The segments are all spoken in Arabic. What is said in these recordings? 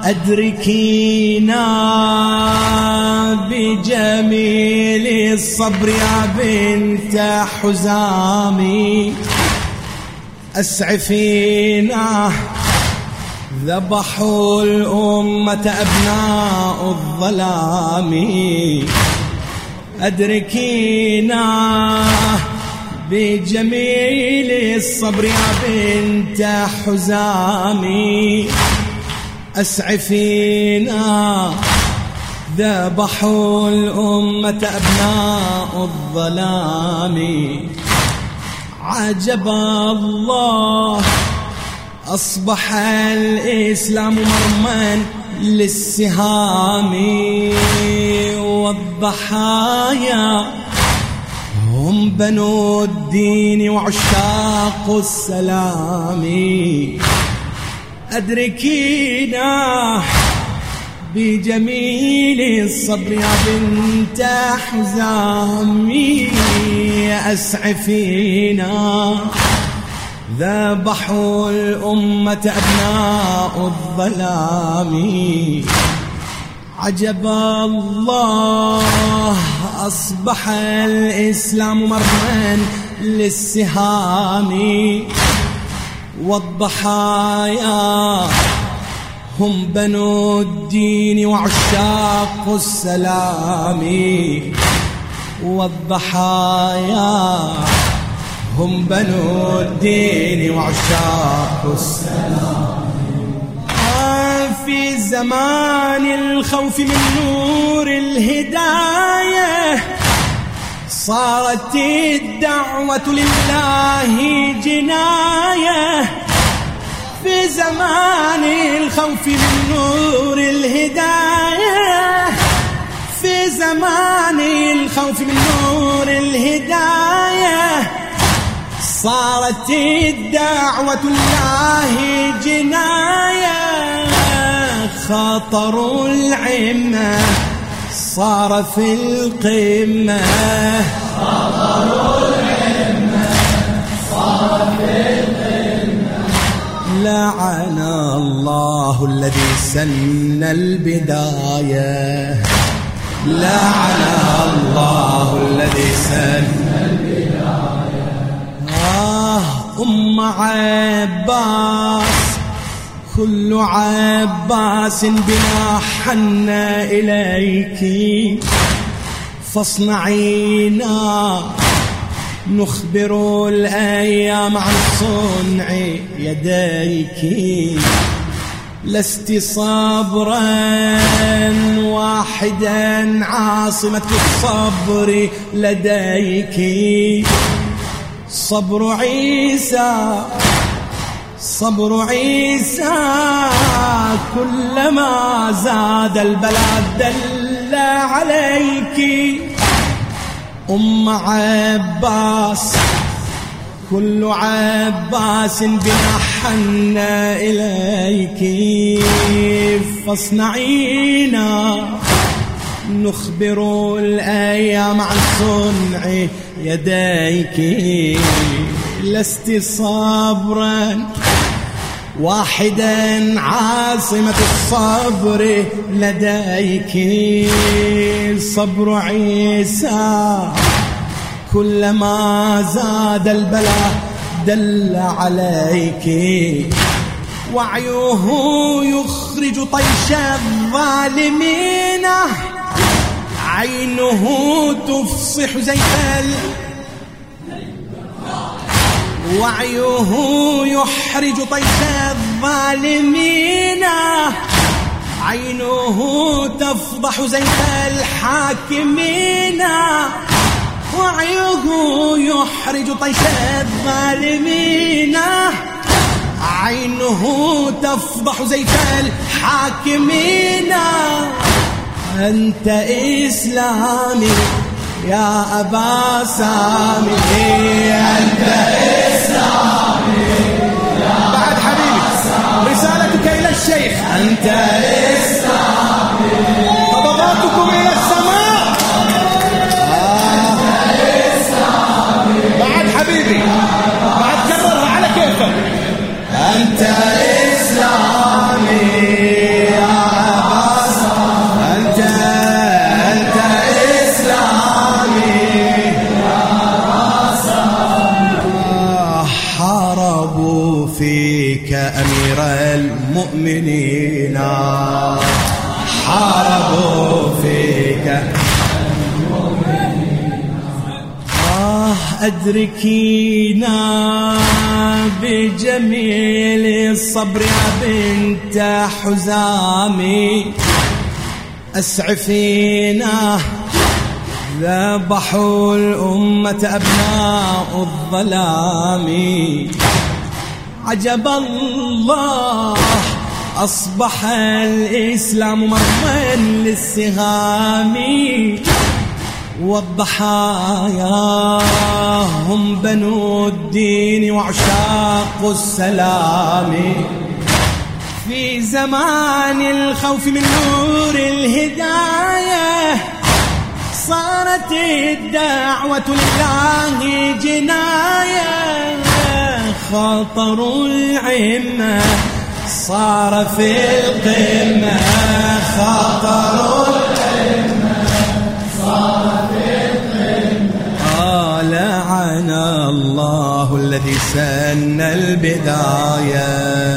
أدركينا بجميل الصبر يا بنت حزامي، أسعفينا ذبحوا الأمة أبناء الظلام، أدركينا بجميل الصبر يا بنت حزامي، أسعفينا ذبحوا الأمة أبناء الظلام. عجب الله أصبح الإسلام مرمى للسهام، والضحايا هم بنو الدين وعشاق السلام. أدركينا بجميل الصبر يا بنت حزامي، أسعفينا ذبحوا الأمة أبناء الظلام. عجب الله أصبح الإسلام مرمى للسهام، والضحايا هم بنو الدين وعشاق السلام، والضحايا هم بنو الدين وعشاق السلام. في زمان الخوف من نور الهداية صارت الدعوة لله جناية، في زمان الخوف من نور الهداية، في زمان الخوف من نور الهداية صارت الدعوة لله جناية. خطر العمة صار في القمة، خطر العمة صار في القمة. لعن الله الذي سن البداية، لعن الله الذي سن البداية. أم عباس كل عباس بنا حن إليك، فاصنعينا نخبر الأيام عن صنع يديك. لست صبرا واحدا عاصمة الصبر لديك، صبر عيسى صبر عيسى كلما زاد البلاء دل عليك. أم عباس كل عباس بنا حن إليك، فاصنعينا نخبر الأيام عن صنع يديك. لست صبرا واحدا عاصمة الصبر لديك، صبر عيسى كلما زاد البلاء دل عليك. وعيه يخرج طيش الظالمين، عينه تفصح زيت وعيه يحرج طيش الظالمين، عينه تفضح زيت الحاكمين. وعيه يحرج طيش الظالمين، عينه تفضح زيت الحاكمين. أنت إسلامي يا أبا سامي، أنت إسلامي يا بعد حبيبي رسالتك إلى الشيخ، أنت إسلامي قبضاتكم إلى السماء، أنت إسلامي بعد حبيبي بعد كررها على كيفك، أنت إسلامي يا فيك أمير المؤمنين، حاربوا فيك. أدركينا بجميل الصبر يا بنت حزامي، أسعفينا ذبحوا الأمة أبناء الظلام. عجب الله أصبح الإسلام مرمى للسهام، والضحايا هم بنو الدين وعشاق السلام. في زمان الخوف من نور الهداية صارت الدعوة لله جناية، خطر العمة صار في القمة، خطر العمة صار في القمة. لعن الله الذي سن البداية،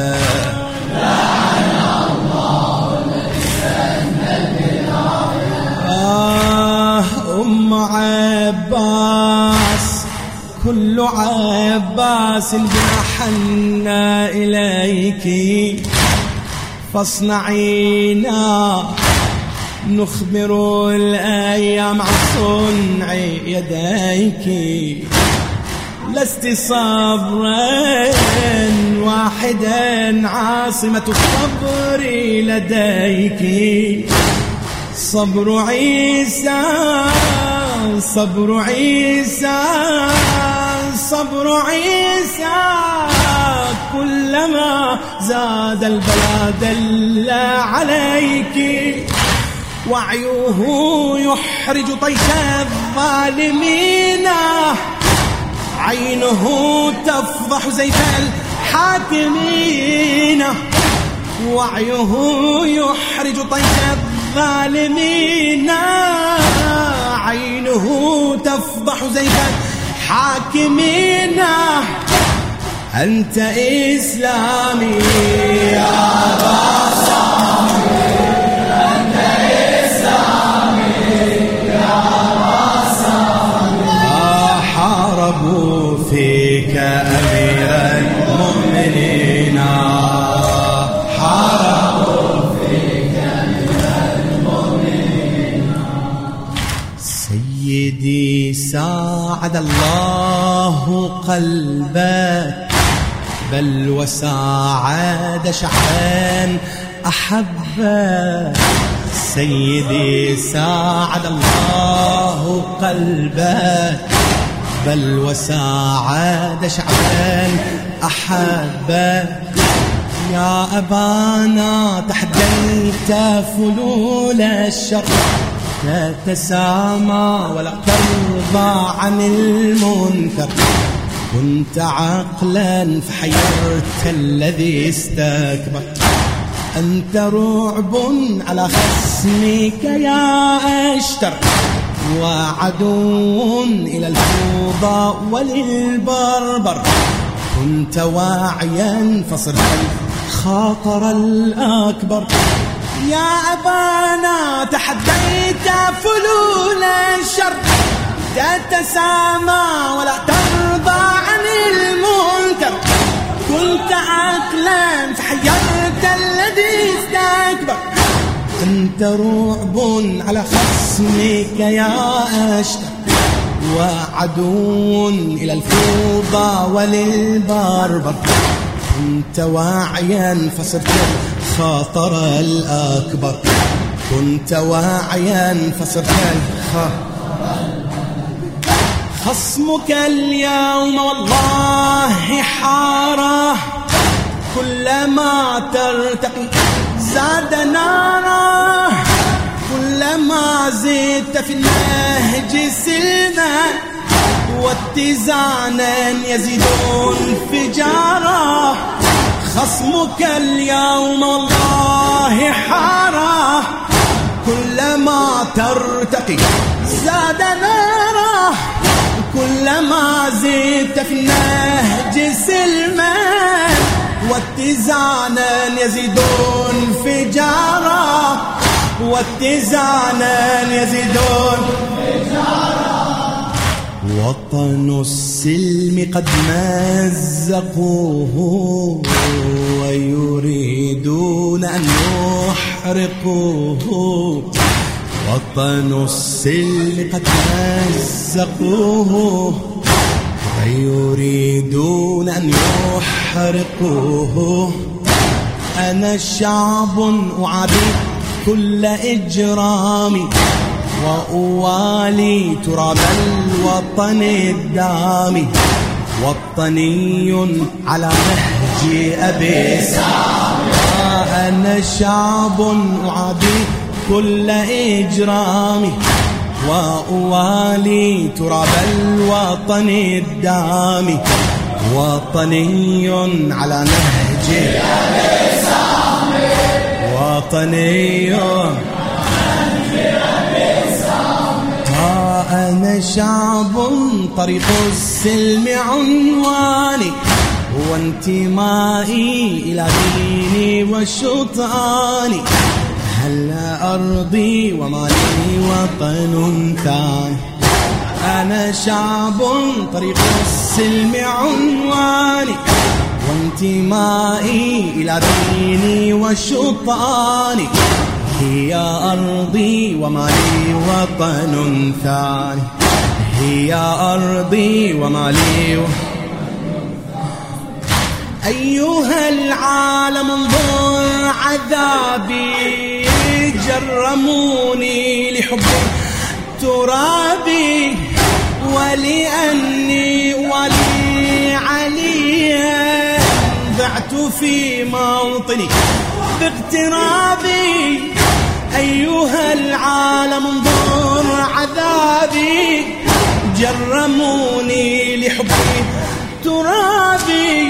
لعن الله الذي سن البداية. أم عباس كل عباس بنحنا إليك، فاصنعينا نخبر الأيام عن صنع يديك. لست صبرا واحدا عاصمة الصبر لديك. صبر عيسى صبر عيسى صبر عيسى، كلما زاد البلاء دل عليك. وعيه يحرج طيش الظالمين، عينه تفضح زيف الحاكمين. وعيه يحرج طيش الظالمين، عينه تفضح زيف الحاكمين. أنت إسلامي يا راسامي، أنت إسلامي يا راسامي. حاربوا فيك أمير المؤمنين، حاربوا فيك أمير المؤمنين. سيدي ساعد الله قلبك، بل وساعد شعبا أحبه. سيدي ساعد الله قلبك، بل وساعد شعبا أحبه. يا أبانا تحديت فلول الشر، لا تسامى ولا ترضى عن المنكر. كنت عقلا فحيرت الذي استكبر. أنت رعب على خصمك يا أشتر، وعدو إلى الفوضى وللبربر. كنت واعيا فصرت الخطر الأكبر. يا أبانا تحديت فلول الشر، لا تسامى ولا ترضى عن المنكر. كنت عقلا فحيرت الذي استكبر. أنت رعب على خصمك يا أشتر، وعدو إلى الفوضى وللبربر. كنت واعيا فصرت الخطر الأكبر. كنت واعيا فصرت خصمك اليوم والله حاره، كلما ترتقي زاد ناره. كلما زدت في النهج سلما واتزانا يزيد انفجارا. خصمك اليوم والله حاره، كلما ترتقي زاد ناره. كلما زدت في النهج سلما واتزانا يزيدون فجارا، واتزانا يزيدون فجارا. وطن السلم قد مزقوه ويريدون أن يحرقوه. وطن السلم قد مزقوه ويريدون أن يحرقوه. أنا شعب أعادي كل إجرامي وأوالي تراب الوطن الدامي. وطني على نهج أبي سامي. أنا شعب أعادي كل إجرامي وأوالي تراب الوطن الدامي. وطني على نهج أبي سامي. وطني أنا شعب طريق السلم عنواني، وانتمائي إلى ديني وشطاني. هلا أرضي ومالي وطن ثاني. أنا شعب طريق السلم عنواني، وانتمائي إلى ديني وشطاني. هي أرضي ومالي وطن ثاني. هي أرضي ومالي أيها العالم انظر عذابي، جرموني لحب ترابي، ولأني ولي عليا ضعت في موطني باغترابي. أيها العالم انظر عذابي، جرموني لحب ترابي،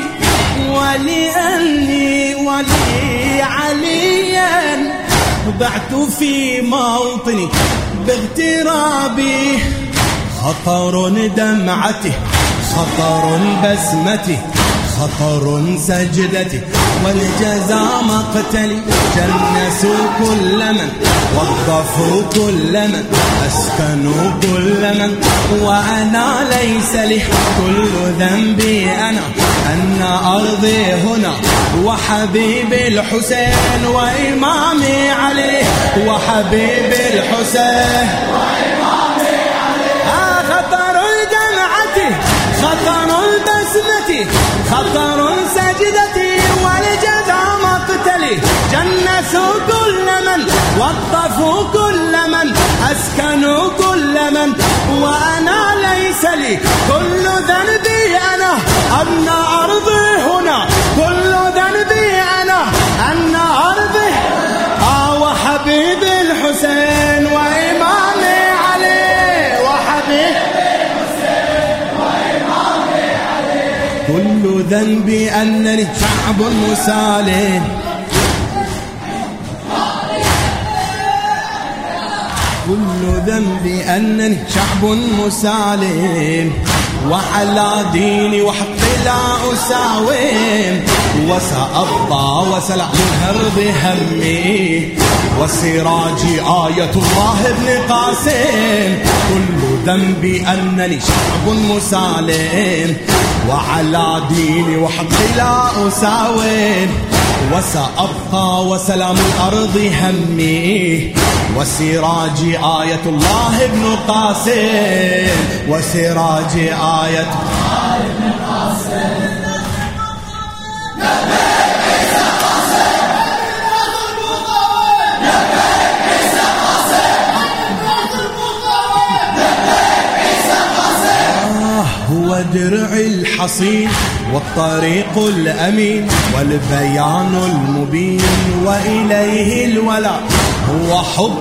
ولأني ولي عليا ضعت في موطني باغترابي. خطر دمعته، خطر بسمته، خطر سجدتي، والجزاء مقتلي. جنسوا كل من، وظفوا كل من، أسكنوا كل من، وأنا ليس لي كل ذنبي أنا أن أرضي هنا. وحبيبي الحسين وإمامي علي، وحبيبي الحسين وإمامي علي. خطر دمعتي، خطر البسمة، خطر سجدتي، والجزاء مقتلي. جنسوا كل من، وظفوا كل من، أسكنوا كل من، وأنا ليس لي كل ذنبي أنا أن أرضي هنا. كل ذنبي أنا أن أرضي. وحبيبي الحسين وإمامي علي، وحبيبي الحسين وإمامي علي. كل ذنبي أنني شعب مسالم، كل ذنبي أنني شعب مسالم، وعلى ديني وحقي لا أساوم. وسأبقى وسلام الأرض همي، وسراجي آية الله ابن قاسم. كل ذنبي أنني شعب مسالم، وعلى ديني وحقي لا أساوم. وسأبقى وسلام الأرض همي، وسراجي آية الله ابن قاسم. وسراجي آية الله ابن قاسم. هو درع الحصين والطريق الأمين والبيان المبين، وإليه الولاء. هو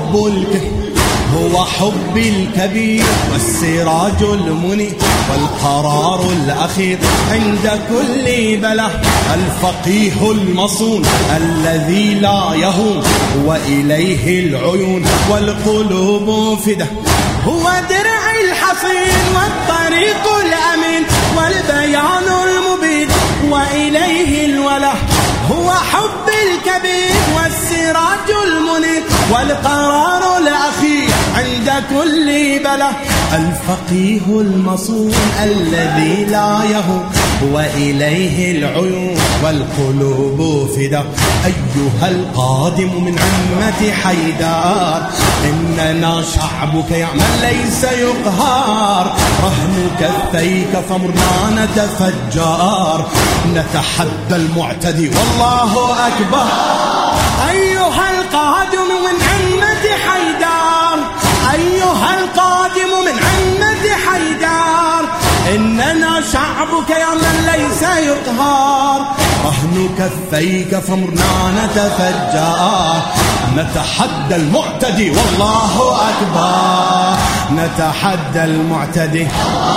حب الكبير والسراج المنير والقرار الأخير عند كل بلاء. الفقيه المصون الذي لا يهون، وإليه العيون والقلوب فدا. هو درع الحصين والطريق الأمين والبيان المبين، وإليه الولاء. هو حب الكبير والسراج المنير والقرار الأخير عند كل بلى. الفقيه المصون الذي لا يهون وإليه العيون والقلوب فدا. أيها القادم من عمة حيدار إننا شعبك يعمل ليس يقهار. رهن كفيك فمرنا نتفجر نتحدى المعتدي والله أكبر. أيها القادم من عمة حيدار أيها القادم من عمة حيدار إننا شعبك يا من ليس يقهار. رهن كفيك فمرنا نتفجر نتحدى المعتدي والله أكبر. نتحدى المعتدي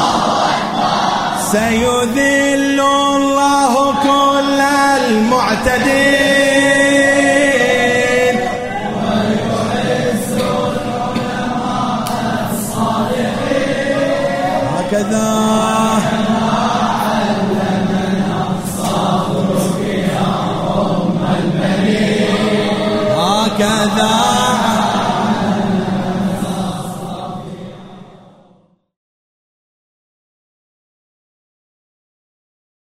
سيذل الله كل المعتدين ويعز العلماء الصالحين. هكذا علمنا الصبر يا أم البنين. هكذا